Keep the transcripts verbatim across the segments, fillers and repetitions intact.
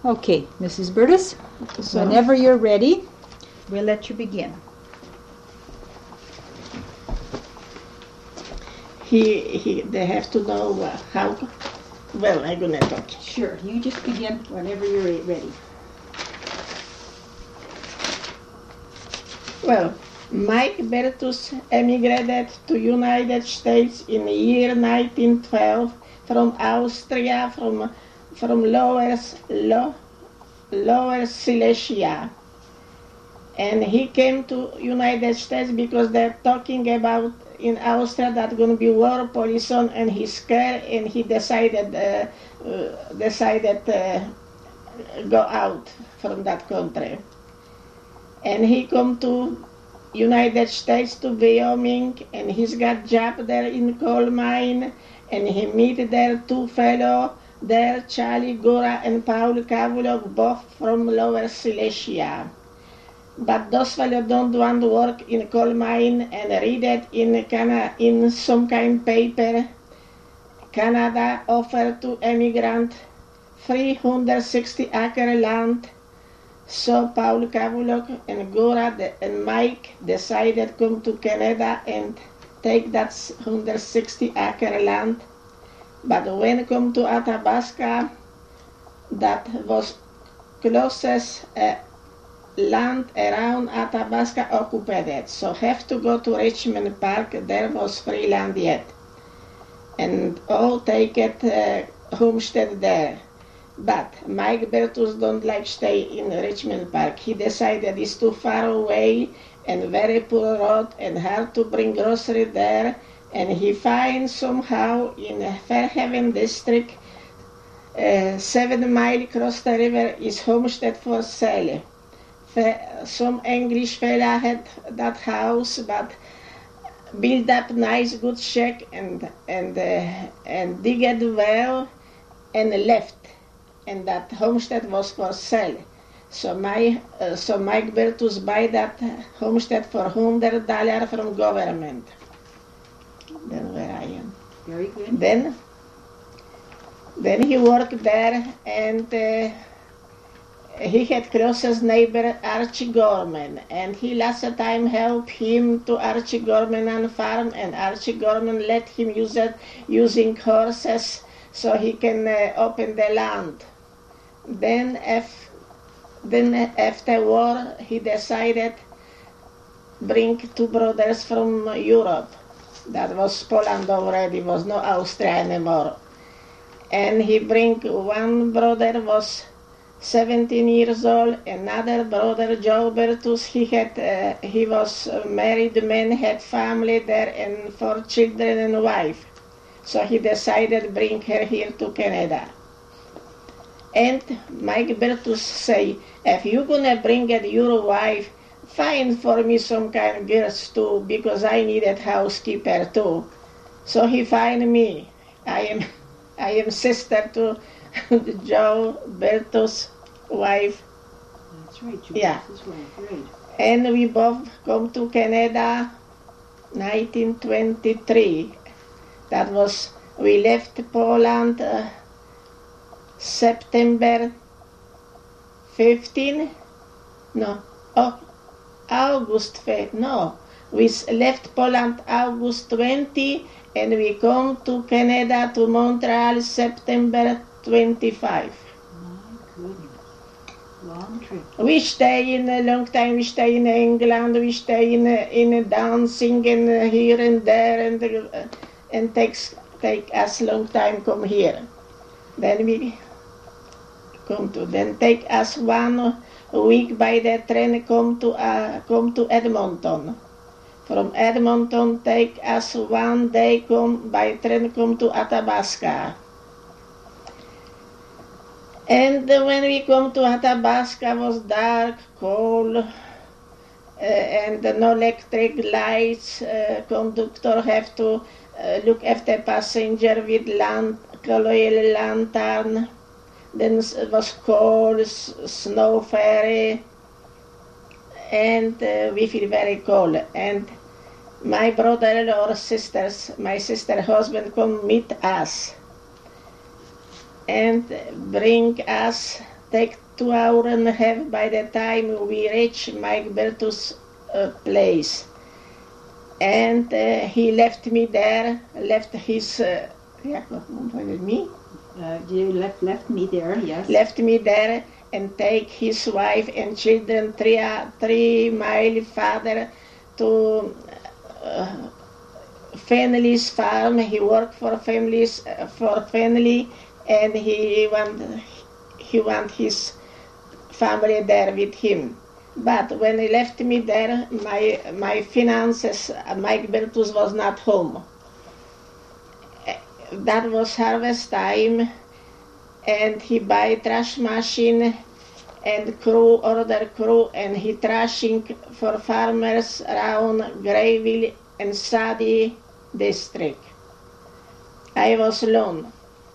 Okay, Missus Burtis, So whenever you're ready, we'll let you begin. he, he, they have to know uh, how. Well, I'm gonna talk. Sure, you just begin whenever you're re- ready. Well, Mike Bertus emigrated to United States in the year nineteen twelve from Austria, from from Lower Lo, Lower Silesia, and he came to United States because they're talking about in Austria that going to be war poison, and he's scared, and he decided uh, uh, decided uh, go out from that country. And he come to United States, to Wyoming, and he's got job there in coal mine, and he meet there two fellow there, Charlie Gora and Paul Kavulok, both from Lower Silesia. But those fellows don't want to work in coal mine and read it in Canada, in some kind paper. Canada offered to immigrant three hundred sixty acre land. So Paul Kavulok and Gora and Mike decided to come to Canada and take that one hundred sixty acre land. But when come to Athabasca, that was closest uh, land around Athabasca occupied. So have to go to Richmond Park, there was free land yet. And all take it uh, homestead there. But Mike Bertus don't like stay in Richmond Park. He decided it's too far away and very poor road and hard to bring grocery there. And he finds somehow in Fairhaven district, uh, seven mile across the river is homestead for sale. Some English fella had that house, but build up nice good shack and and uh, and dig it well and left. And that homestead was for sale. So my uh, so Mike Bertus buy that homestead for hundred dollar from government. Then where I am. Very good. Then then he worked there, and uh, he had closest neighbor Archie Gorman, and he last time helped him to Archie Gorman on farm, and Archie Gorman let him use it using horses so he can uh, open the land. Then, if, then after war, he decided bring two brothers from Europe. That was Poland already, was no Austria anymore. And he bring one brother was seventeen years old, another brother Joe Bertus, he had uh, he was a married man, had family there, and four children and a wife. So he decided bring her here to Canada. And Mike Bertus say, if you're gonna bring it your wife, find for me some kind of girls too, because I needed housekeeper too. So he find me. I am, I am sister to Joe Bertus' wife. That's right, Joe Yeah. Bertus' wife, right. And we both come to Canada, nineteen twenty-three. That was we left Poland. Uh, September fifteenth, no, oh, August, no, we left Poland August twentieth, and we come to Canada, to Montreal, September twenty-fifth. My goodness, long trip. We stay in a long time, we stay in England, we stay in in dancing and here and there, and uh, and takes take us long time come here. Then we come to, then take us one week by the train come to uh, come to Edmonton. From Edmonton take us one day come by train come to Athabasca. And when we come to Athabasca was dark, cold, uh, and no electric lights. Uh, conductor have to uh, look after passenger with lamp, oil lantern. Then it was cold, s- snow ferry, and uh, we feel very cold. And my brother or sisters, my sister husband come meet us and bring us take two hours and a half by the time we reach Mike Bertus' uh, place. And uh, he left me there, left his, uh, yeah, me? Uh, you left left me there, yes. Left me there and take his wife and children three, uh, three mile farther to uh, family's farm. He worked for families, uh, for family, and he want, he want his family there with him. But when he left me there, my my finances, Mike Bertus was not home. That was harvest time, and he buy trash machine and crew, order crew, and he trashing for farmers around Grayville and Sadie district. I was alone.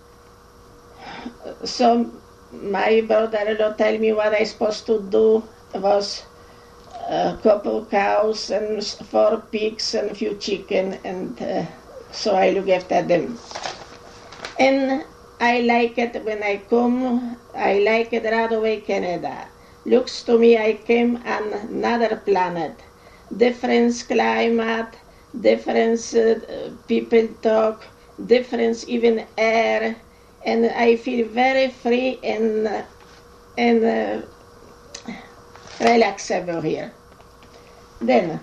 So my brother-in-law tell me what I supposed to do was a couple cows and four pigs and a few chicken, and uh, so I look after them. And I like it when I come, I like it right away Canada. Looks to me I came on another planet. Different climate, different uh, people talk, different even air, and I feel very free and, uh, and uh, relaxed over here. Then,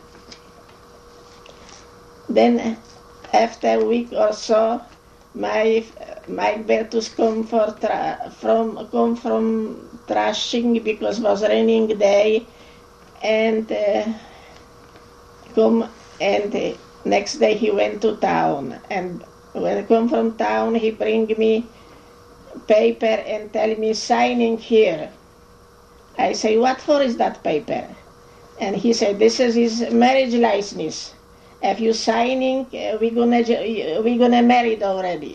then after a week or so, my Mike Bertus come for tra- from come from trashing because it was raining day, and uh, come and uh, next day he went to town. And when I come from town, he bring me paper and tell me signing here. I say, what for is that paper? And he said, this is his marriage license. If you signing, uh, we gonna we gonna married already.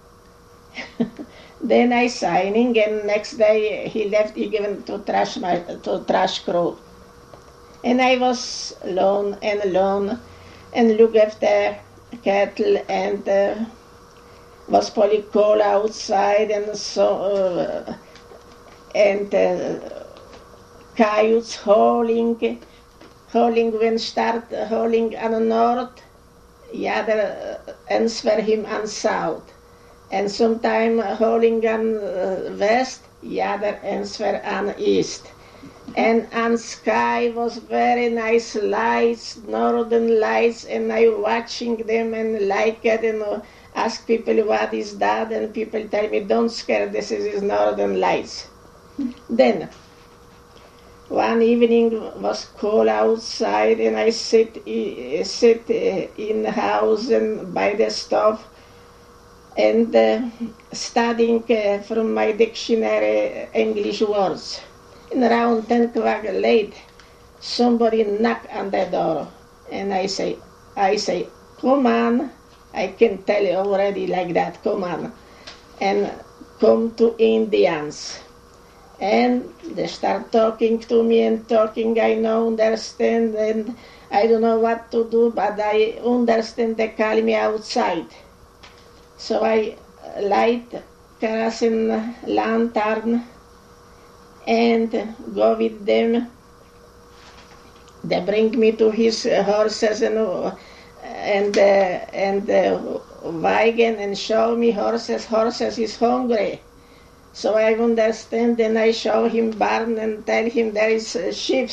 Then I signing, and next day he left. He given to trash my to trash crew, and I was alone and alone, and look after cattle, and uh, was pulling coal outside, and so uh, and uh, coyotes hauling. Hauling when start hauling on the north, the other uh, answer him on south. And sometime hauling on uh, west, the other answer on east. And on sky was very nice lights, northern lights, and I watching them and like it and uh, ask people what is that, and people tell me don't scare, this is his northern lights. Then one evening was cold outside, and I sit sit in the house and by the stove and uh, studying uh, from my dictionary English words. And around ten o'clock late, somebody knock on the door, and I say, I say, come on. I can tell you already like that, come on, and come to Indians. And they start talking to me and talking, I know, understand, and I don't know what to do, but I understand they call me outside. So I light kerosene lantern and go with them. They bring me to his horses and and uh, and uh, wagon and show me horses. Horses is hungry. So I understand, and I show him barn and tell him there is uh, sheep.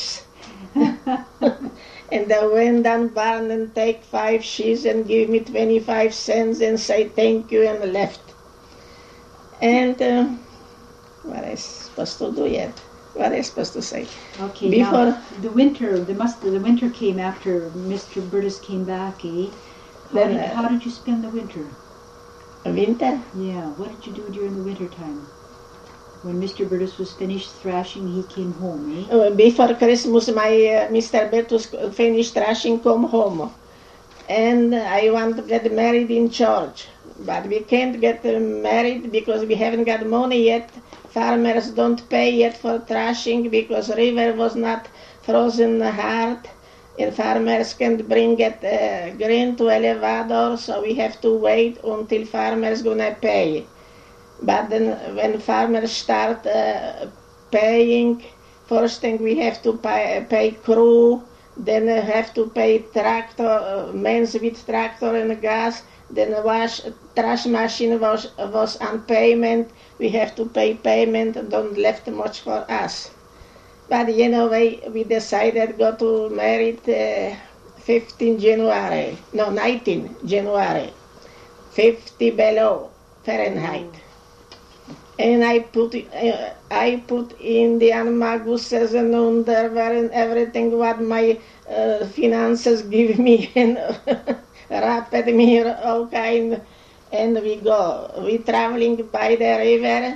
And they went down barn and take five sheep and give me twenty-five cents and say thank you and left. And uh, what I supposed to do yet? What I supposed to say? Okay, Before now the winter, the must the winter came after Mister Bertus came back, eh? How, Then, did, uh, how did you spend the winter? winter. Yeah, what did you do during the winter time? When Mister Bertus was finished thrashing, he came home, eh? Uh, before Christmas, my uh, Mister Bertus finished thrashing, come home, and I want to get married in church, but we can't get uh, married because we haven't got money yet. Farmers don't pay yet for thrashing because river was not frozen hard, and farmers can't bring it uh, grain to Elevador, so we have to wait until farmers gonna pay. But then when farmers start uh, paying. First thing we have to pay, pay crew, then we have to pay tractor, uh, men's with tractor and gas, then wash, trash machine was, was on payment, we have to pay payment, don't left much for us. But you know, we, we decided go to married uh, fifteenth January, no, nineteenth January, fifty below Fahrenheit. And I put uh, I put Indian maguses and underwear and everything what my uh, finances give me and wrapped me all kind, and we go. We traveling by the river,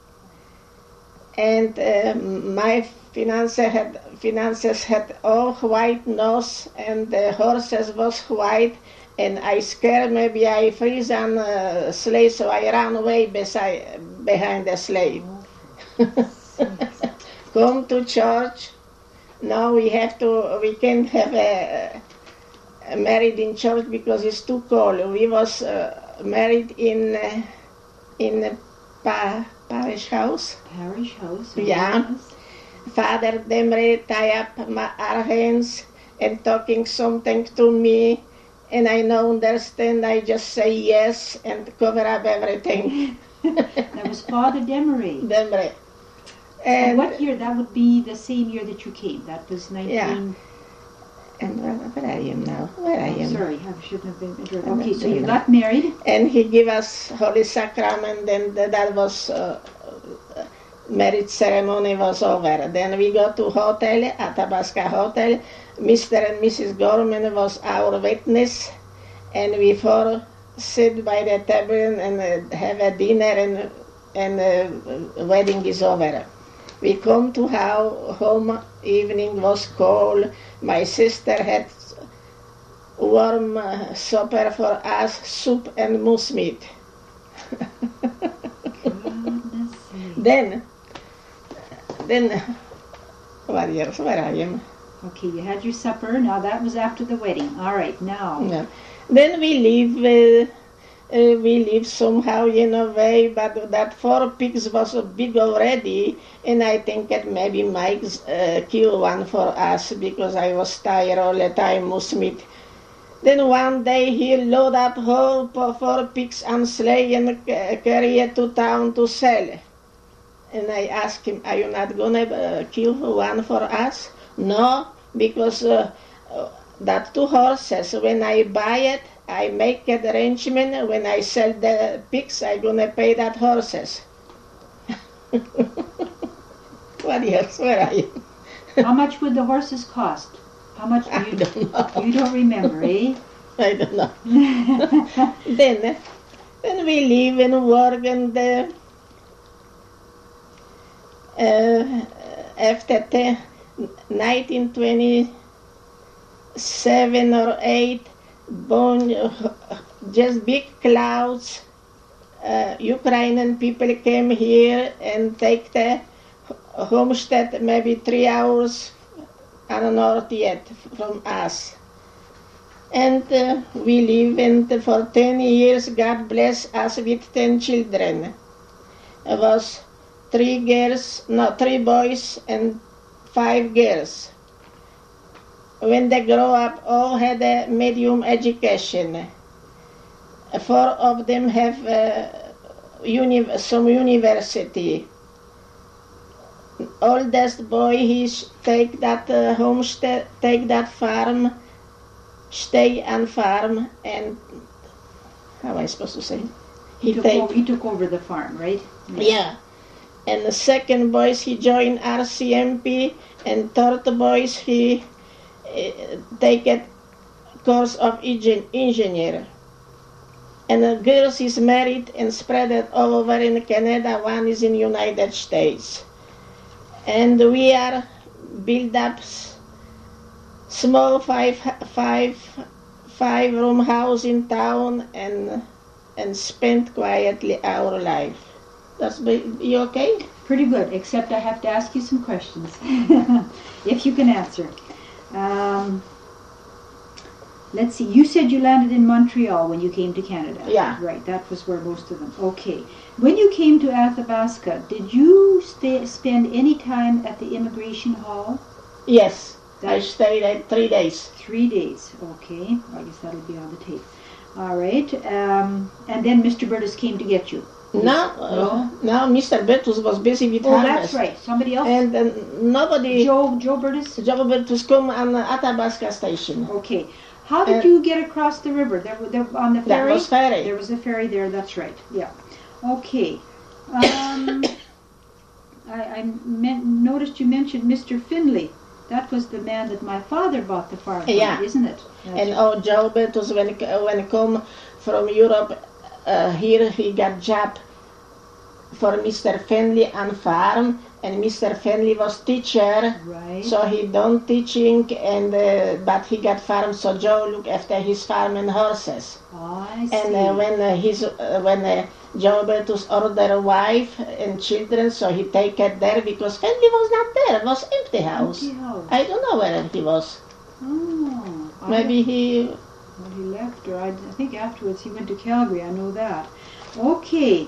and uh, my finances had finances had all white nose, and the horses was white. And I scared maybe I freeze on uh, sleigh, so I ran away beside, behind the sleigh. Come to church. Now we have to, we can't have a, a married in church because it's too cold. We was uh, married in uh, in a pa, parish house. Parish house? Yeah. Yes. Father Demre tie up my, our hands and talking something to me. And I don't understand, I just say yes and cover up everything. That was Father Demery. Demre. And And what year? That would be the same year that you came. That was nineteen... Yeah. And where, where I am now? Where I Oh, am? sorry, I shouldn't have been interrupted. I'm Okay, not so you doing got married. And he gave us Holy Sacrament, and that was, uh, uh, marriage ceremony was over. Then we go to hotel, Athabasca Hotel. Mister and Missus Gorman was our witness, and we four sit by the table and uh, have a dinner, and and uh, wedding is over. We come to how home, evening was cold. My sister had warm uh, supper for us, soup and moose meat. Goodness sake. Then, then, what years, where I am? Okay, you had your supper. Now that was after the wedding. All right, now. Yeah. Then we live, uh, uh, we live somehow in a way, but that four pigs was big already, and I think that maybe Mike uh, killed one for us because I was tired all the time, moose meat. Then one day he load up whole four pigs on sleigh and uh, carry it to town to sell. And I asked him, are you not gonna uh, kill one for us? No, because uh, uh, that two horses, when I buy it, I make an arrangement. When I sell the pigs, I'm gonna pay that horses. What else? Where are you? How much would the horses cost? How much do I you don't know. You don't remember, eh? I don't know. then, then we live and work, and uh, uh, after ten, nineteen twenty-seven or eight, born, uh, just big clouds. Uh, Ukrainian people came here and take the homestead maybe three hours on the north yet from us. And uh, we live, and for ten years God bless us with ten children. It was three girls, no, three boys and five girls. When they grow up, all had a medium education. Four of them have uh, uni- some university. Oldest boy, he take that uh, homestead, take that farm, stay on farm, and how am I supposed to say? He He took, take over, he took over the farm, right? yeah. And the second boys, he joined R C M P, and third boys, he uh, take a course of ingen- engineer. And the girls is married and spread it all over in Canada. One is in United States. And we are build up s- small five five five room house in town, and and spend quietly our life. That's be, you okay? Pretty good, except I have to ask you some questions, if you can answer. Um, let's see, you said you landed in Montreal when you came to Canada. Yeah. Right, that was where most of them. Okay. When you came to Athabasca, did you stay, spend any time at the immigration hall? Yes, I That- stayed there three days. Three days. Okay. I guess that'll be on the tape. All right. Um, and then Mister Burtis came to get you. No, uh, no, Mister Bertus was busy with Oh, harvest. that's right. Somebody else? And uh, nobody, Joe, Joe Burtis? Joe Bertus come on the Athabasca station. Okay. How did Uh, you get across the river? There, there on the That ferry? was ferry. There was a ferry there, that's right. Yeah. Okay. Um, I, I meant, noticed you mentioned Mister Finley. That was the man that my father bought the farm from, Yeah. isn't it? That's And oh, Joe Bertus, when when he come from Europe, uh, here he got job for Mister Finley on farm, and Mister Finley was teacher. right. So he done teaching, and uh, but he got farm. So Joe look after his farm and horses. Oh, I see. And uh, when uh, his uh, when uh, Joe Bertus ordered a wife and children, so he take it there because Finley was not there. It was empty house. Empty house. I don't know where he was. Oh. I Maybe he. Well, he left, or I, I think afterwards he went to Calgary. I know that. Okay.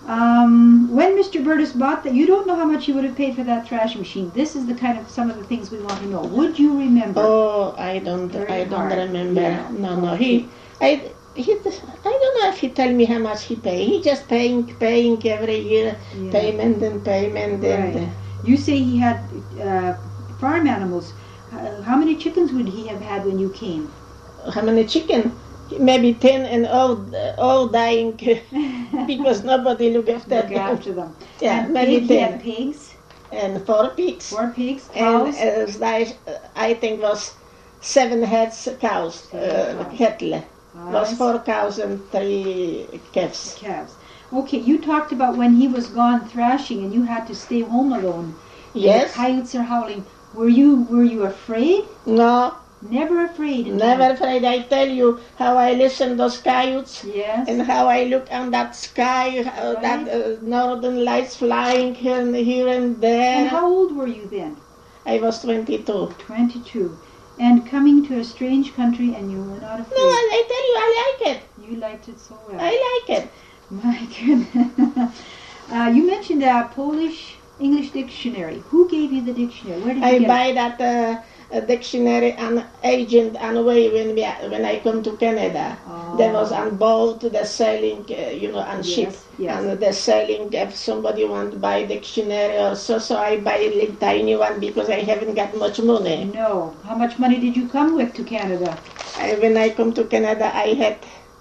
Um, when Mister Burtis bought that, you don't know how much he would have paid for that thrashing machine. This is the kind of some of the things we want to know. Would you remember? Oh, I don't. Very I don't hard. remember. Yeah. No, no. He. I. He, I don't know if he tell me how much he pay. He just paying, paying every year, Yeah. payment and payment and. Right. You say he had uh, farm animals. Uh, how many chickens would he have had when you came? Uh, how many chicken? Maybe ten, and all, all dying because nobody look after Look them. after them. Yeah, and maybe pig, he ten. had pigs, And four pigs. four pigs, And cows. uh, I, I think was seven heads cows, uh, Seven cows. cattle. Ah, Was I four cows and three calves. calves. Okay, you talked about when he was gone thrashing and you had to stay home alone. Yes. The coyotes are howling. Were you were you afraid? No, Never afraid. in never time. afraid. I tell you how I listen those coyotes Yes. and how I look on that sky, uh, that uh, northern lights flying here and, here and there. And how old were you then? I was twenty-two. Twenty-two. And coming to a strange country and you were not afraid. No, I, I tell you, I like it. You liked it so well. I like it. My goodness. uh, you mentioned a Polish English dictionary. Who gave you the dictionary? Where did you I get buy that uh, a dictionary on agent on way when we, when I come to Canada. Oh. There was on boat, they're selling, uh, you know, on Yes, ship. yes. And they're selling if somebody want to buy dictionary or so, so I buy a little tiny one because I haven't got much money. No. How much money did you come with to Canada? I, when I come to Canada, I had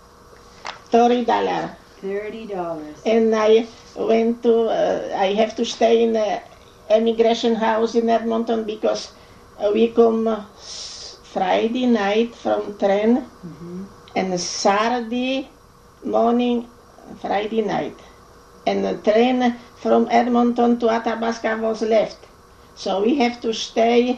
thirty dollars. Thirty dollars. And I went to, uh, I have to stay in the immigration house in Edmonton because uh, we come uh, s- Friday night from train Mm-hmm. and Saturday morning, Friday night. And the train from Edmonton to Athabasca was left. So we have to stay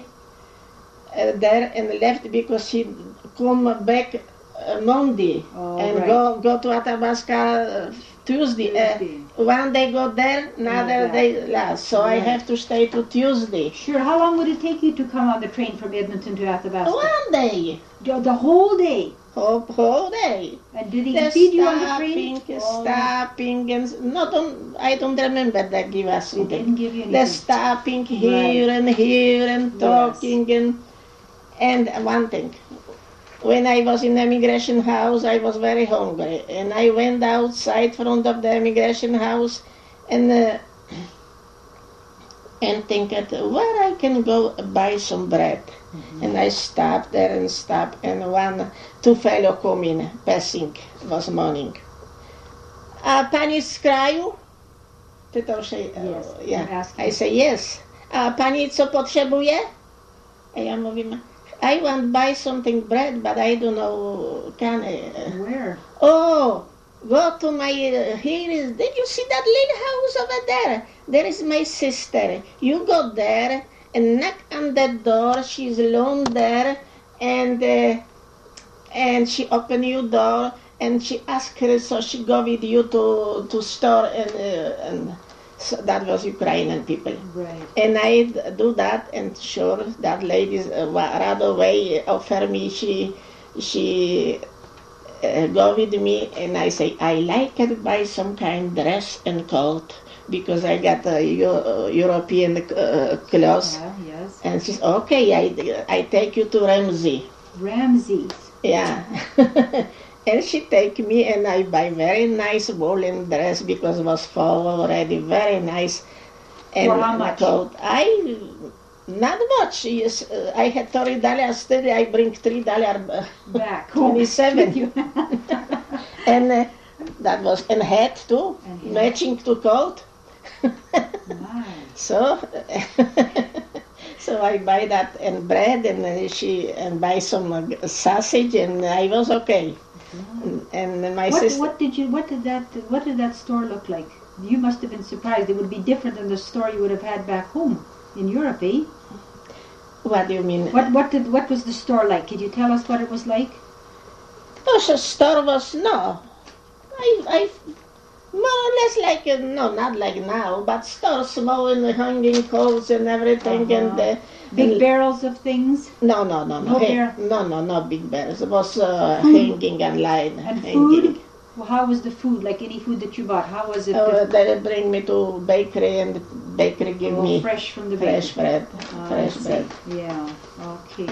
uh, there and left because he come back uh, Monday Oh, and right. go go to Athabasca uh, Tuesday. Tuesday. Uh, one day go there, another back. day last. So I Right. have to stay to Tuesday. Sure. How long would it take you to come on the train from Edmonton to Athabasca? One day, The the whole day. whole, whole day. And did he The feed you on the train? stopping, Oh, stopping, and s- no, don't, I don't remember that give us They something. didn't give you The anything. stopping here and here and Yes. talking and and one thing. When I was in the immigration house, I was very hungry, and I went outside front of the immigration house, and uh, and think at where I can go buy some bread. And I stopped there and stopped, and one, two fellow come in, passing, it was morning. A pani z kraju? Pytał się, Yes, uh, yeah. I'm asking. I say yes. A pani co potrzebuje? A ja mówię, I want buy something bread, but I don't know, can I? Where? Oh, go to my, uh, here is, did you see that little house over there? There is my sister. You go there and knock on the door. She's alone there, and uh, and she open your door, and she ask her, so she go with you to to store, and uh, and so that was Ukrainian people. Right. And I d- do that, and sure, that lady uh, wa- right away offer me, she she uh, go with me, and I say, I like to buy some kind dress and coat because I got a Euro- European uh, clothes. Yeah, yes. And she's okay. I I take you to Ramsey. Ramses. Yeah. And she take me, and I buy very nice woolen dress because it was fall already, very nice. And For how much? coat. I not much. Yes, uh, I had thirty dollars. Still, I bring three dollar uh, Back home. twenty-seven. with you. And uh, that was and hat too, And hat. matching to coat. Nice. So, so I buy that and bread, and uh, she and buy some uh, sausage, and I was okay. And, and my What, sister. what did you? What did that? What did that store look like? You must have been surprised. It would be different than the store you would have had back home in Europe, eh? What do you mean? What? What did? What was the store like? Could you tell us what it was like? Oh, so store was no. I, I more or less like uh, no, not like now, but store small and hanging coats and everything, Uh-huh. and uh, Big and- barrels of things No, no, no, no, No Hey, bear? no, no, no big bears. It was uh, Food. hanging online. and hanging. food. Well, how was the food? Like any food that you bought? How was it? Uh, they bring me to bakery, and the bakery give Oh, me fresh from the fresh bakery. bread, Ah, I fresh see. bread. Yeah. Okay.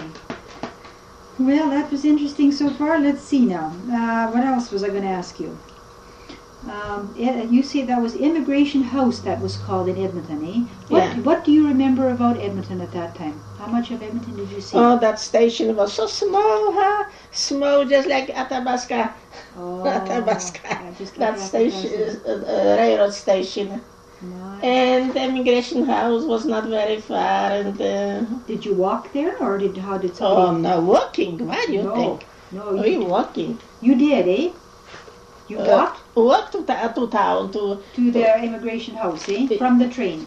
Well, that was interesting so far. Let's see now. Uh, what else was I going to ask you? Um, eh, you say that was Immigration House that was called in Edmonton, eh? What, Yeah. what do you remember about Edmonton at that time? How much of Edmonton did you see? Oh, that station was so small, huh? Small, just like Athabasca. Oh, Athabasca. yeah, just like That station, uh, uh, railroad station. Nice. And the immigration house was not very far, and uh, Did you walk there, or did how did oh, somebody? no, walking. What do you no, think? no, We you, walking. you did, eh? You Uh, walked Walk to, ta- to town to to the immigration house, eh? From the train.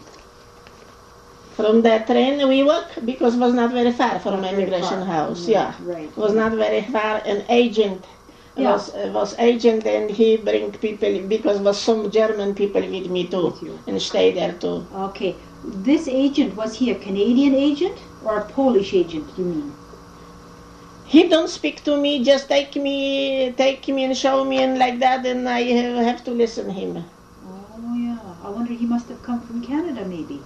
from the train. We walk because it was not very far from Not very immigration far. house. Right, Yeah, right. it was not very far. An agent Yeah. was uh, was agent, and he bring people because was some German people with me too, With you. and stay there too. Okay. This agent, was he a Canadian agent or a Polish agent, you mean? He don't speak to me, just take me, take me and show me and like that, and I have, have to listen him. Oh, yeah. I wonder he must have come from Canada, maybe.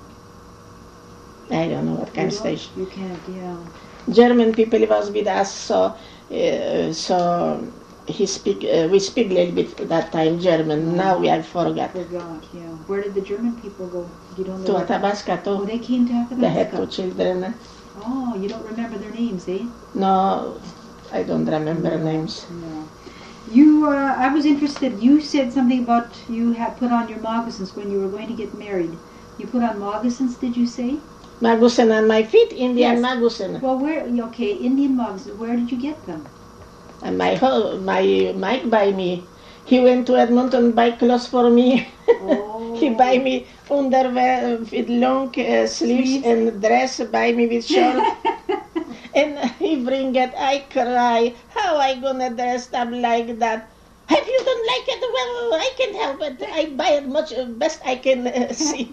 I don't know what kind You of don't- station. You can't, yeah. German people was with us, so uh, so he speak. Uh, we speak a little bit that time German. Now we have forgot. Forgot, yeah. Where did the German people go? You don't know. To where- Athabasca Oh, too. they came to Athabasca. They had two children. Oh, you don't remember their names, eh? No, I don't remember names. No. You, uh, I was interested, you said something about you had put on your moccasins when you were going to get married. You put on moccasins, did you say? Magusen on my feet, Indian Yes. Magusen. Well, where, okay, Indian moccasins, where did you get them? And my ho- my Mike buy me. He went to Edmonton buy clothes for me. Oh. He buy me underwear with long uh, sleeves Sleeves. and dress. Buy me with short. And he bring it. I cry. How I gonna dress up like that? If you don't like it, well, I can't help it. I buy it much uh, best I can uh, see.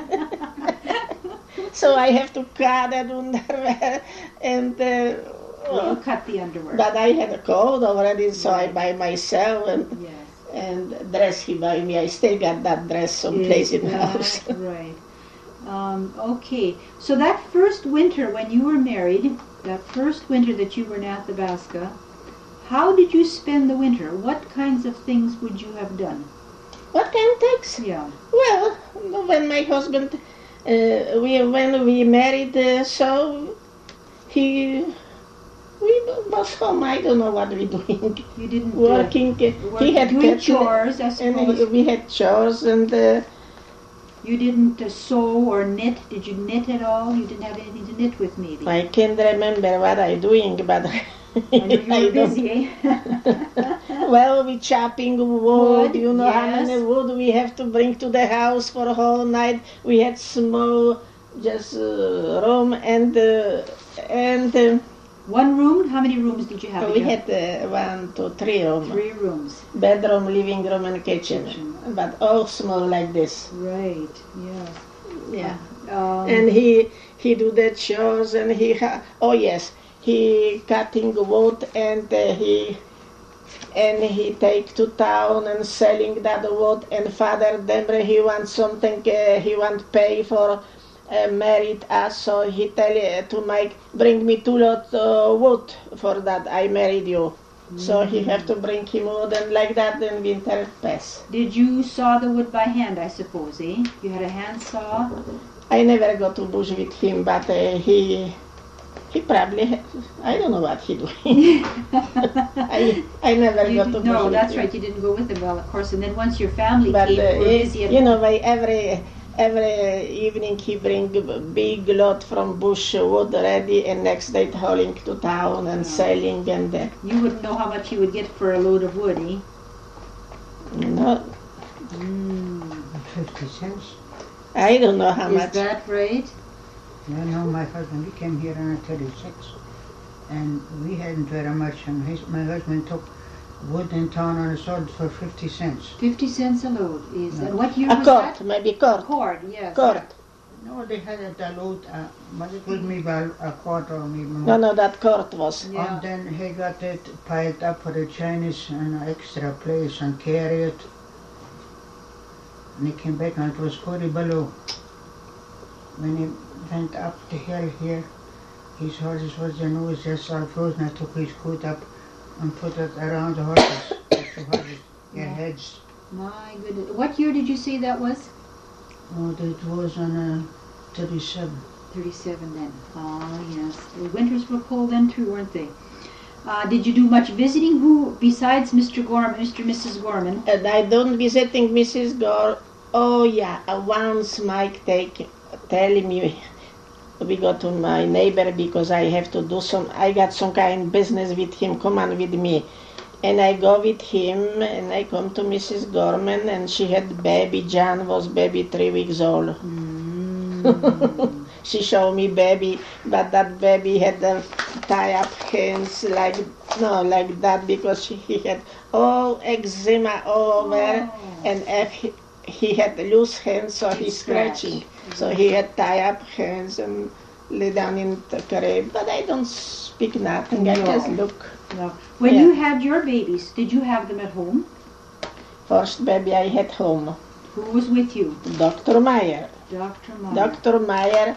So I have to cut that underwear, and uh, Well, you cut the underwear. but I had a coat already, so I buy myself and Yes. and dress he buy me. I still got that dress someplace in the Yes, house. that's right. Um, okay, so that first winter when you were married, that first winter that you were in Athabasca, how did you spend the winter? What kinds of things would you have done? What kind of things? Yeah. Well, when my husband, uh, we when we married, uh, so he we was home. I don't know what we doing. You didn't uh, Working. uh, work- he had doing cattle, chores, I and suppose. he- we had chores, and uh, You didn't uh, sew or knit. Did you knit at all? You didn't have anything to knit with, maybe. I can't remember what I doing, but I know you I were don't- busy, eh? Well, we chopping wood, Wood, you know how yes. many wood we have to bring to the house for a whole night. We had small, just uh, room and uh, and uh, One room? How many rooms did you have? we Did you have had uh, one, two, three room, three rooms. bedroom, living room, and kitchen, Kitchen. but all small like this. Right. Yes. Yeah. Um, And he he do the chores, and he ha- oh yes, he cutting wood and uh, he and he take to town and selling that wood. And Father Demre, he want something, uh, he want pay for uh, married us, so he tell uh, to Mike, bring me two lot uh, wood for that I married you. Mm. So he have to bring him wood, and like that then winter pass. Did you saw the wood by hand, I suppose, eh? You had a hand saw? I never go to bush with him, but uh, he he probably, ha- I don't know what he doing. I I never You go did- to bush no, with that's him. right. You didn't go with them, well, of course. And then once your family But came, uh, you were he- busy at you know, by every every evening he bring a big lot from bush wood ready, and next day hauling to town and Yeah. selling, and uh, You wouldn't know how much you would get for a load of wood, eh? you know, Mm. fifty cents. I don't know how Is much. that right? You know, my husband, he came here on thirty-six, and we hadn't very much, and his, my husband took wood in town on a sword for fifty cents. Fifty cents a load is. Yeah. And what year A was cord, that? maybe cord, Cord, yes. cord. No, they had it a load, uh, but it was maybe a, a quarter or maybe more. No, no, that cord was. Yeah. And then he got it piled up for the Chinese in an extra place and carry it. And he came back and it was forty below. When he went up the hill here, his horses was the nose just all frozen. I took his coat up and put it around the horses. Just the horses, their Yeah. heads. My goodness. What year did you say that was? Oh, that was on uh, thirty-seven. thirty-seven then. Oh, yes. The winters were cold then too, weren't they? Uh, did you do much visiting? Who, besides Mister Gorman, Mister and Missus Gorman? And I don't visiting Missus Gore. Oh yeah, uh, once Mike take telling me we go to my neighbor because I have to do some. I got some kind of business with him. Come on with me, and I go with him, and I come to Missus Gorman, and she had baby. John was baby three weeks old. Mm. She showed me baby, but that baby had the tie up hands like no like that because she, he had all eczema all over, Oh. and if he, he had loose hands, so he's Scratch. scratching. So he had tie up hands and lay down in the crib. But I don't speak nothing. I No. just look. No. When Yeah. you had your babies, did you have them at home? First baby I had home, Who was with you? Doctor Meyer. Doctor Meyer. Doctor Meyer.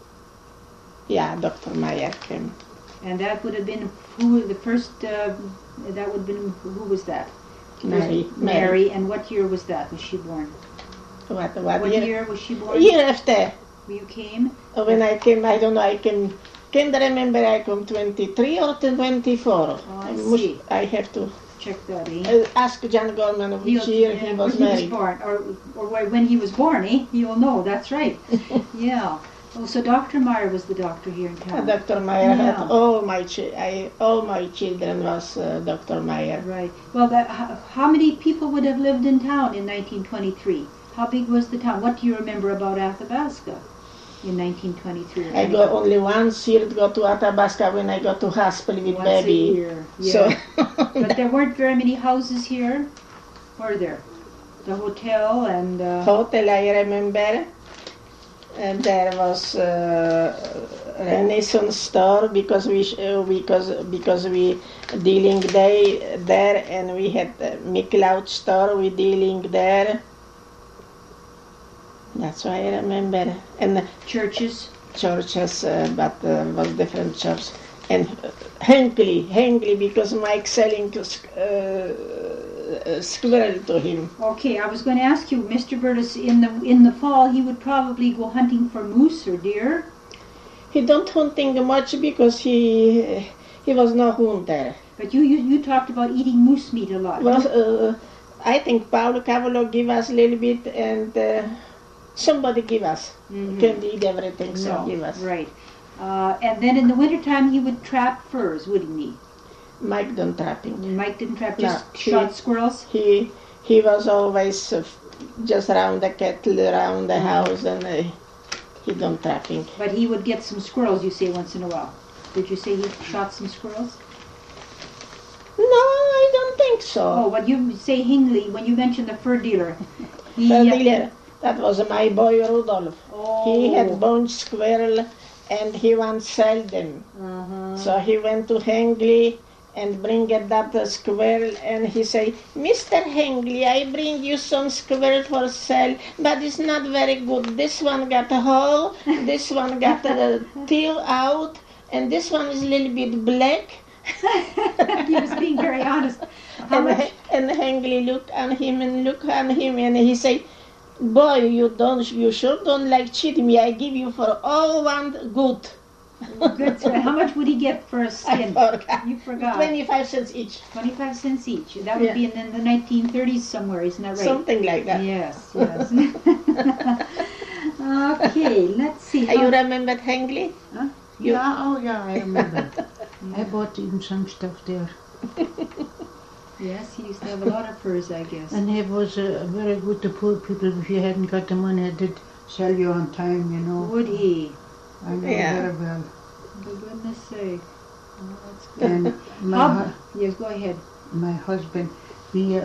Yeah, Doctor Meyer came. And that would have been who the first. Uh, that would have been who was that? Mary. Mary. And what year was that? Was she born? What, what, What year? year was she born? Year after. You came. When I came, I don't know, I came, can't remember I come twenty-three or twenty-four. Oh, I must- see. I have to Check that, eh? uh, ask John Gorman which He'll- year yeah, he when was he was married. born, or, or wh- when he was born, eh? He'll know, that's right. Yeah. Oh, so Doctor Meyer was the doctor here in Uh, town. Doctor Meyer Yeah. had all my chi- I, all my children was uh, Doctor Meyer. Right. Well, that, how, how many people would have lived in town in nineteen twenty-three? How big was the town? What do you remember about Athabasca in nineteen twenty-three? I go only once year to go to Athabasca when I go to hospital with Once a baby. year. Yeah. So But there weren't very many houses here, were there? The hotel and uh, hotel I remember. And there was uh, Renaissance store because we sh- uh, because because we dealing day there, and we had uh, McLeod store we dealing there. That's why I remember. And churches. churches, uh, but uh, was different church. And uh, Hinckley, Hinckley because Mike selling uh, uh, squirrel to him. Okay, I was going to ask you, Mister Burtis, in the in the fall he would probably go hunting for moose or deer. He don't hunting much because he he was no hunter. But you you, you talked about eating moose meat a lot. Well, uh, I think Paulo Cavallo give us a little bit, and uh, somebody give us. Mhm. Can't eat everything, so No, give us. right. Uh, and then in the wintertime he would trap furs, wouldn't he? Mike don't trapping. Mike didn't trap, No, just he- shot squirrels? He he was always uh, just around the cattle, around the house, and uh, he don't trapping. But he would get some squirrels, you say, once in a while. Did you say he shot some squirrels? No, I don't think so. Oh, when you say Hingley, when you mentioned the fur dealer, he... The dealer, that was my boy Rudolph. Oh. He had bunch squirrel, and he once sell them. Uh-huh. So he went to Hengli and bring it that uh, squirrel, and he say, Mister Hengli, I bring you some squirrel for sale, but it's not very good. This one got a hole, this one got a tail out, and this one is a little bit black. He was being very honest. How And, much? and Hengli look on him and look on him, and he say, boy, you don't, you sure don't like cheat me. I give you for all one good. Good. So how much would he get for a I skin? forgot. You forgot. Twenty-five cents each, Twenty-five cents each. That would Yeah. be in the- the nineteen thirties somewhere, isn't that right? something like that. Yes, yes. Okay, let's see. Uh, You How- remember Hengli? You- Yeah, oh yeah, I remember. I bought even some stuff there. Yes, he used to have a lot of furs, I guess. And he was uh, very good to poor people. If you hadn't got the money, it did sell you on time, you know. Would he? I know Yeah. very well. For goodness sake. Oh, that's good. And my, How- hu- Yes, go ahead. my husband, we, uh,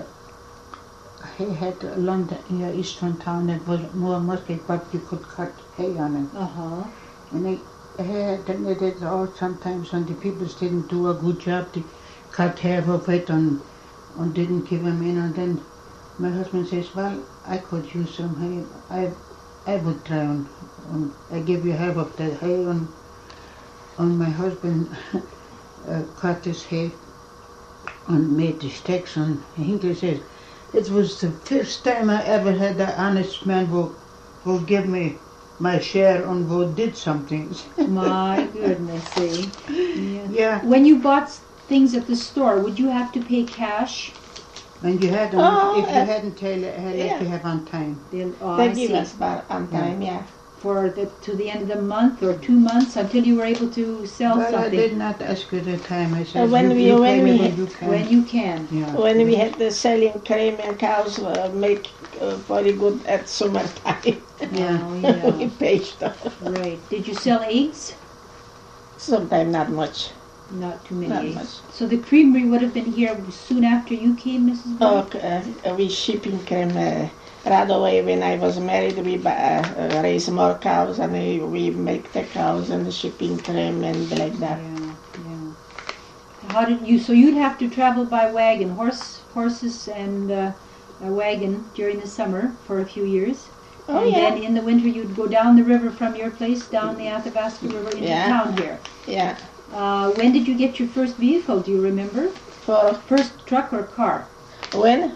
he had a London, yeah, eastern town that was more market, but you could cut hay on it. Uh-huh. And he, he had done it all sometimes when the people didn't do a good job, they cut half of it and, and didn't give him in. And then my husband says, well, I could use some hay. I, I would try and, and I give you half of the hay. And, and my husband uh, cut his hay and made the sticks. And Hinckley says, it was the first time I ever had an honest man who, who give me my share and who did something. My goodness, see. Yeah. Yeah, When you bought s- things at the store, would you have to pay cash? and you had Oh, if you uh, hadn't tell, had yeah. to have on time. They'll, oh, They I give see. us bar on time, yeah. For the to the end of the month or two months until you were able to sell Well, I something. did not ask you the time. I said, Uh, when you, we- you when pay me we when had- you can. When you can. yeah. When we had the selling cream and cows uh, make uh, very good at summertime. Yeah. Oh, we yeah. paid stuff. Right. Did you sell eggs? Sometimes not much. Not too many Not eggs. much. So the creamery would have been here soon after you came, Missus Oh, Bell? uh, we shipping cream uh, right away. When I was married, we bu- uh, uh, raise more cows and we, we make the cows and the shipping cream and like that. Yeah, yeah. How did you? So you'd have to travel by wagon, horse, horses, and uh, a wagon during the summer for a few years. Oh, and yeah. then in the winter you'd go down the river from your place down the Athabasca River into Yeah. town here. Yeah. Uh, when did you get your first vehicle? Do you remember? For First truck or car? when?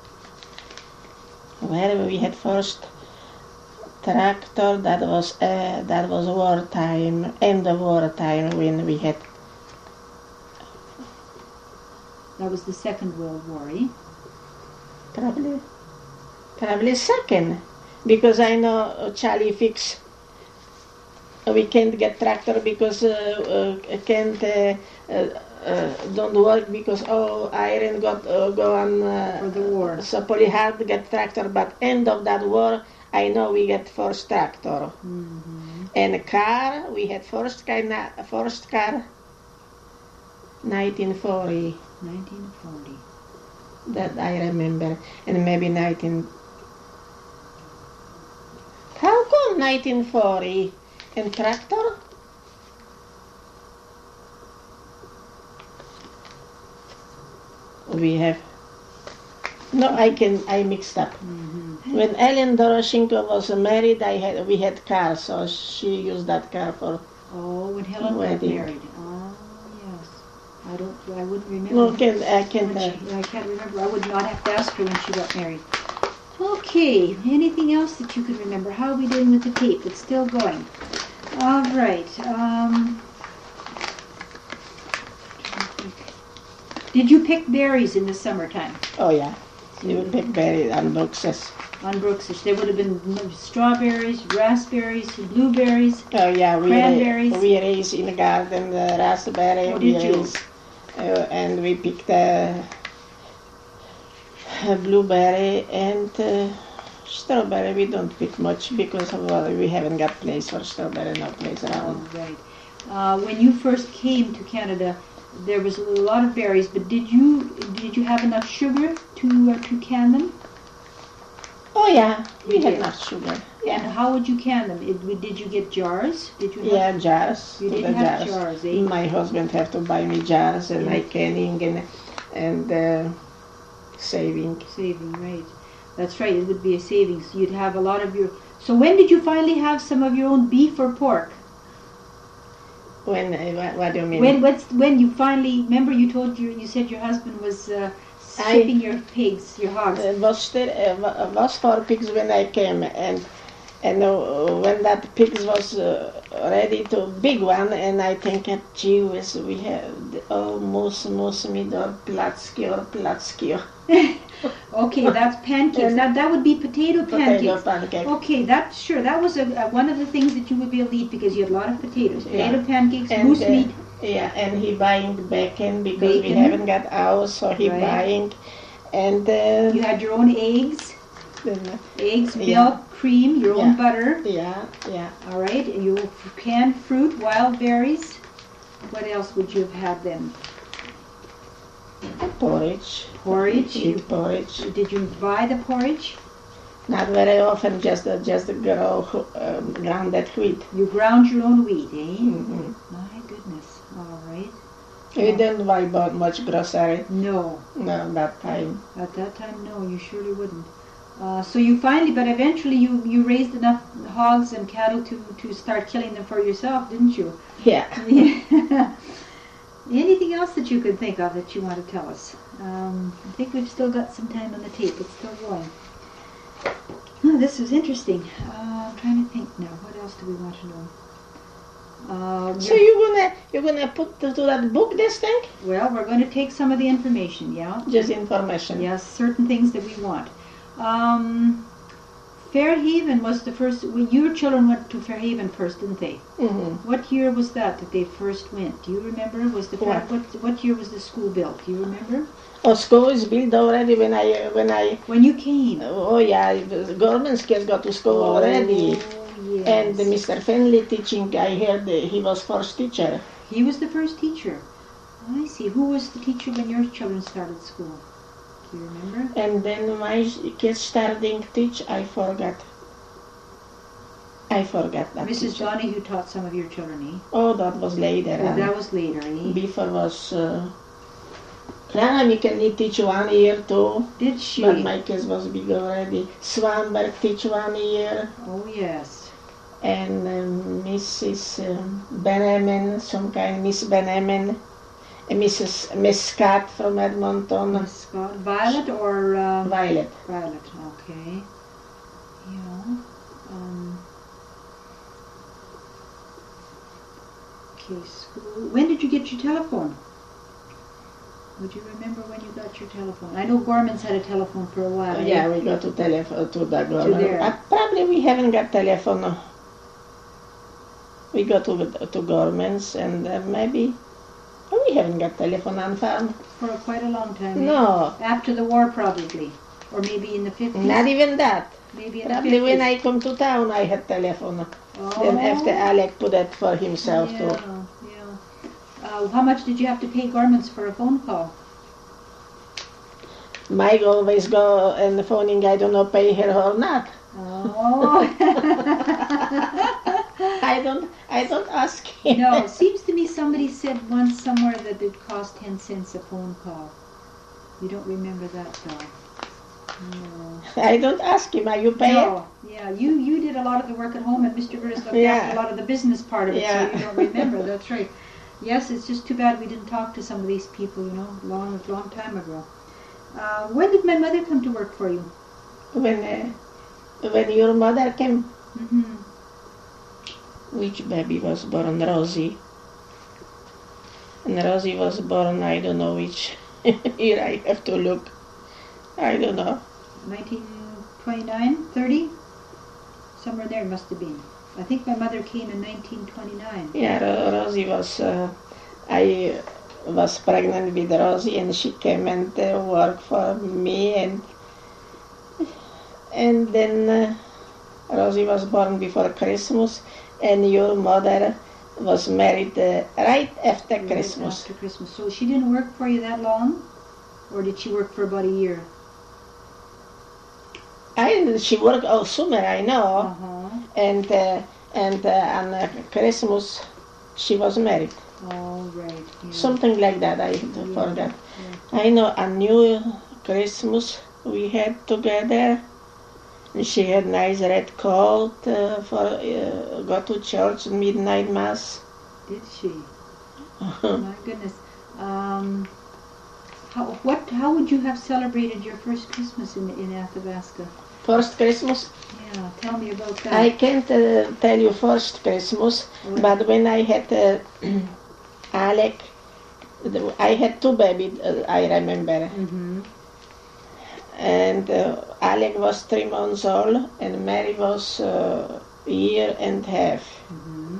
Well, we had first tractor. That was uh, that was wartime, end of wartime when we had. That was the Second World War, eh? Probably, probably second, because I know uh, Charlie fix. uh, We can't get tractor because uh, uh, can't uh, uh, uh, don't work because oh iron got uh, go on. Uh, For the war. So pretty hard to get tractor, but end of that war, I know we get first tractor. Mm-hmm. And car, we had first car, na- first car, nineteen forty. nineteen forty. That I remember, and maybe nineteen. How come nineteen forty and tractor? We have. No, I can. I mixed up. Mm-hmm. When Ellen Doroshenko was married, I had we had car, so she used that car for. Oh, when Helen got Wedding. married. Oh, yes. I don't. I wouldn't remember. No, can I can. When Uh, she, I can't remember. I would not have to ask her when she got married. Okay. Anything else that you can remember? How are we doing with the tape? It's still going. All right. Um, did you pick berries in the summertime oh yeah, you would pick berry and boxes. on Brooks's? There would have been strawberries, raspberries, blueberries. Oh yeah, we Cranberries. ra- we raise in the garden the raspberry. Oh, we did you? raise, uh, and we picked the uh, blueberry and uh, strawberry. We don't pick much because of, uh, we haven't got place for strawberry, no place Oh, around. right. Uh, when you first came to Canada, there was a lot of berries, but did you did you have enough sugar to uh, to can them? Oh yeah, we You had did. enough sugar. Yeah. And how would you can them? It, did you get jars? Did you have Yeah, jars. You to didn't the have jars. jars, eh? My husband have to buy me jars, and I canning and and uh, saving. saving, right? That's right. It would be a savings. You'd have a lot of your. So when did you finally have some of your own beef or pork? When? Uh, what, what do you mean? When what's when you finally remember you told your you said your husband was uh, shipping your pigs, your hogs. Uh, was still uh, wa- was for pigs when I came, and and uh, when that pigs was uh, ready to big one, and I think at gee whiz, we have the, oh mus mus midor placki or placki. Okay, that's pancakes. That that would be potato pancakes. Potato pancake. Okay, that's sure. That was a, a, one of the things that you would be able to eat because you had a lot of potatoes. Potato Yeah. pancakes, And, moose uh, meat. Yeah, and he buying bacon because we Bacon. haven't got ours, so he Right. buying, and uh, You had your own eggs, then, eggs, Yeah. milk, cream, your own Yeah. butter. yeah, yeah. All right, and you canned fruit, wild berries. What else would you have had then? Porridge. Porridge. Eat porridge. Did you buy the porridge? Not very often, just uh, just grow um, grounded wheat. You ground your own wheat, eh? Mm-hmm. My goodness. All right. We didn't buy bu- much grocery. No, No, that time. at that time, no, you surely wouldn't. Uh, so you finally, but eventually you, you raised enough hogs and cattle to, to start killing them for yourself, didn't you? Yeah. Yeah. Anything else that you could think of that you want to tell us? Um, I think we've still got some time on the tape. It's still going. Oh, this was interesting. Uh, I'm trying to think now. What else do we want to know? Uh, So you gonna you gonna put to, to that book this thing? well, we're going to take some of the information, yeah? Just information. Yes, certain things that we want. Um, Fairhaven was the first, well, your children went to Fairhaven first, didn't they? Mm-hmm. What year was that that they first went? Do you remember? Was the What? what what year was the school built? Do you remember? Oh, school is built already when I uh, when I. When you came. Oh yeah, the government kids got to school already. Oh, yes. And the Mister Finley teaching, I heard uh, he was first teacher. He was the first teacher. I see. Who was the teacher when your children started school? Do you remember? And then my kids starting teach, I forgot. I forgot that Missus teacher. Donahue taught some of your children, eh? Oh, that was later. Oh, on. that was later, eh? Before was uh, Clara Mikelny teach one year too, Did she? but my kids was big already. Swanberg teach one year, Oh, yes. and um, Missus Um, Benemen, some kind Miss Benemen, and Missus Miss Scott from Edmonton, Miss Scott. Violet or... Uh, Violet. Violet, okay. Yeah. Um, okay, school. When did you get your telephone? Would you remember when you got your telephone? I know Gorman's had a telephone for a while. eh? Yeah, we go to telephone to the government. there. Uh, probably we haven't got telephone. uh, We go to to governments and uh, maybe oh, we haven't got telephone on farm. For quite a long time. eh? No, After the war, probably. Or maybe in the fifties. not even that. Maybe in Probably the when fifties. I come to town, I had telephone. Oh. Then after Alec put it for himself yeah, too. Yeah. Uh, how much did you have to pay Gorman's for a phone call? Mike always go and the phoning. I don't know pay her or not. Oh. I don't. I don't ask him. No, it seems to me somebody said once somewhere that it cost ten cents a phone call. You don't remember that, though. No. I don't ask him. Are you paying? No, yeah, you you did a lot of the work at home, and Mister Burris looked Yeah. after a lot of the business part of it, Yeah. so you don't remember. That's right. Yes, it's just too bad we didn't talk to some of these people, you know, long, long time ago. Uh, when did my mother come to work for you? When uh, when your mother came, Mm-hmm. which baby was born? Rosie. And Rosie was born. I don't know which. Here I have to look. I don't know. nineteen twenty-nine, thirty? Somewhere there must have been. I think my mother came in nineteen twenty-nine. Yeah, Ro- Rosie was. Uh, I was pregnant with Rosie, and she came and uh, worked for me, and and then uh, Rosie was born before Christmas, and your mother was married uh, right after Right Christmas. After Christmas. So she didn't work for you that long? Or did she work for about a year? I she worked all summer, I know, Uh-huh. and uh, and uh, on uh, Christmas she was married. All right. Yeah. Something like that, I forgot. I know on New Christmas we had together. And she had nice red coat uh, for uh, go to church midnight mass. Did she? My goodness. Um, how what? How would you have celebrated your first Christmas in in Athabasca? First Christmas, Yeah, tell me about that. I can't uh, tell you first Christmas, What? but when I had uh, Alec, the- I had two babies, uh, I remember. Mm-hmm. And uh, Alec was three months old, and Mary was uh, a year and a half. Mm-hmm.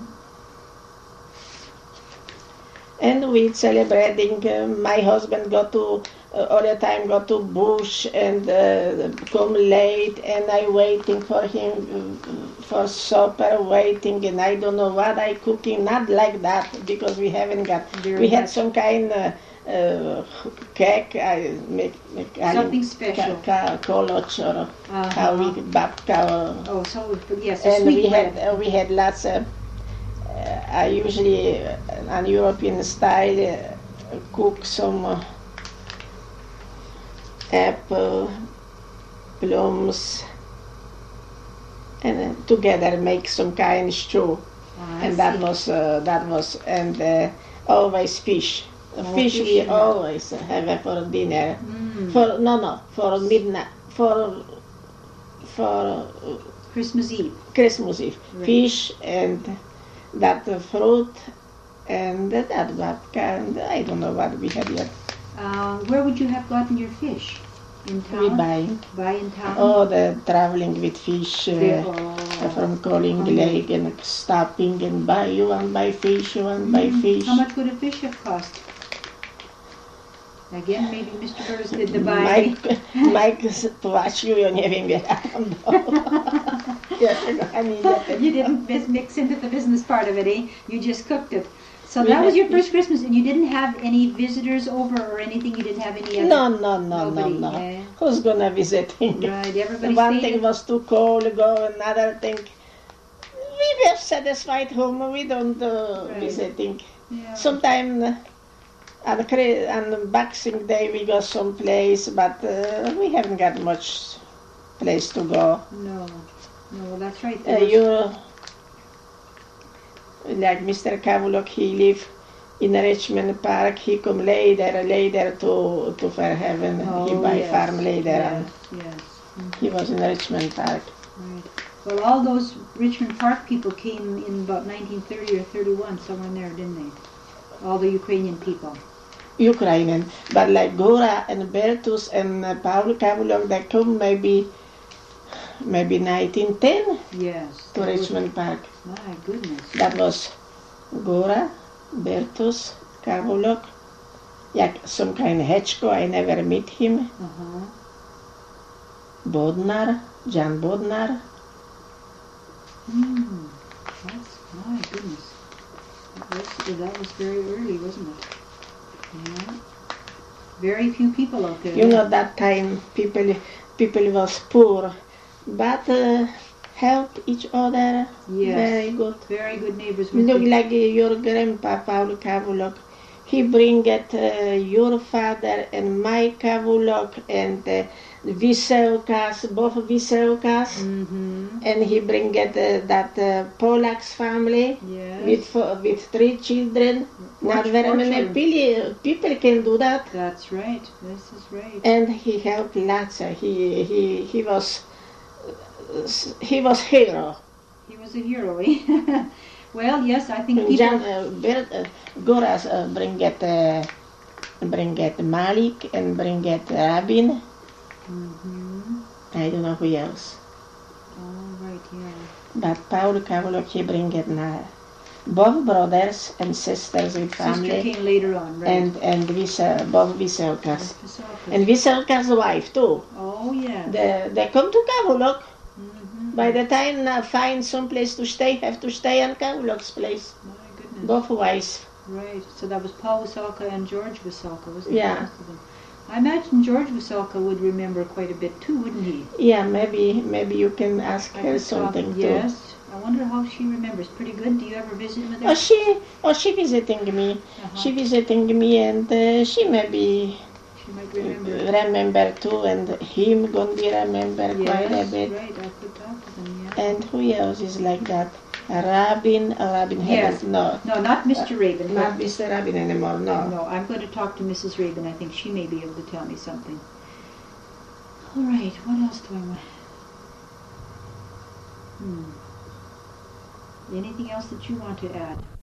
And we celebrating. Uh, my husband got to uh, all the time go to bush and uh, come late, and I waiting for him uh, for supper, waiting, and I don't know what I cooking. Not like that because we haven't got. Very we had much. some kind of uh, cake. I make, make I- Something special. Ka, ka, koloch or Uh-huh. how we babka. Or, Oh, so yes, a and sweet we bread. had uh, we had lots of. Uh, I usually, uh, on European style, uh, cook some uh, apple, plums, and uh, together make some kind of stew. Ah, I And that see. was uh, that was and uh, always fish. Oh, fish fish, we yeah. always have for dinner. Mm. For no no for midnight for for uh, Christmas Eve. Christmas Eve. Right. Fish and that uh, fruit and that babka and I don't know what we had yet. Uh, where would you have gotten your fish? In town? We buy Buy in town? oh the traveling with fish They- uh, oh. from Calling Okay. Lake and stopping and buy you want buy fish you want buy Mm. fish. How much would a fish have cost? Again, maybe Mister Burris did the buying. Mike, Mike płacił, ja nie wiem jak tam było. Ja tego ani nie You didn't mis- mix into the business part of it, eh? You just cooked it. So We that was had your first fish. Christmas, and you didn't have any visitors over or anything. You didn't have any other. No, no, no, no, Nobody, no. eh? Who's gonna visiting? Right. Everybody One stayed. thing in- was too cold, go another thing. We were satisfied home, we don't uh, Right. visiting. Yeah. Sometimes uh, on, Chri- on Boxing Day we go someplace, but uh, we haven't got much place to go. No. No. Well, that's right. Uh, There was- you, like Mister Kavulok, he live in Richmond Park. He come later, later to to Fairhaven. he Oh, buy yes. farm later. Yes. And Yes. he was in Richmond Park. Right. Well, all those Richmond Park people came in about nineteen thirty or thirty-one, somewhere in there, didn't they? All the Ukrainian people. Ukrainian, but like Gora and Bertus and uh, Paul Kavulok, they come maybe maybe nineteen ten Yes. to that was- Richmond Park. My goodness. That was Gora, Bertus, Kavulok. Yeah, some kind of Hechko, I never meet him. Uh-huh. Bodnar, Jan Bodnar. Hmm. That's, my goodness. That was, that was very early, wasn't it? Yeah. Very few people out there. You know, that time people people was poor, but uh, help each other. Yes. Very good. Very good neighbors. with Look the- like uh, your grandpa, Paul Kavulok. He bring it uh, your father and my Kavulok and uh, Wisełkas, both Wisełkas. Mhm. And he bring it uh, that uh, Polak's family Yes. with fo- with three children. Four- Not very four many children. people, people can do that. That's right. This is right. And he helped lots. He he he was he was hero. He was a hero, eh? Well, yes, I think people. Jan uh, Bert, uh, Goras uh, bring it uh, bring it Malik and bring it Rabin. Mhm. I don't know who else. All right, yeah. But Paul Kavulok he bring it now. Both brothers and sisters with Sister family. came later on, right? And and Vise, both Wisełkas. Pasalka. And Wisełkas' wife too. Oh, yeah. They, they come to Kavulok. Mhm. By the time uh, find some place to stay, have to stay on Kavulok's place. My goodness. Both wives. Right. So that was Paul Wasalka and George Wasalka, wasn't it? Yeah. Both of them. I imagine George Wasalka would remember quite a bit too, wouldn't he? Yeah, maybe maybe you can ask I her could talk- something too. Yes. I wonder how she remembers. Pretty good. Do you ever visit with her? Oh, she, oh, she visiting me. Uh-huh. She visiting me, and uh, she maybe She might remember. remember too, and him gonna be remember quite a Yes, bit. right. I could talk to them, yeah. And who else is like that? Rabin, uh, Rabin Yes. Hebert, no, No, not Mister Rabin. not but- Mister Rabin anymore, no. No, I'm going to talk to Missus Rabin. I think she may be able to tell me something. All right, what else do I want? Hmm. Anything else that you want to add?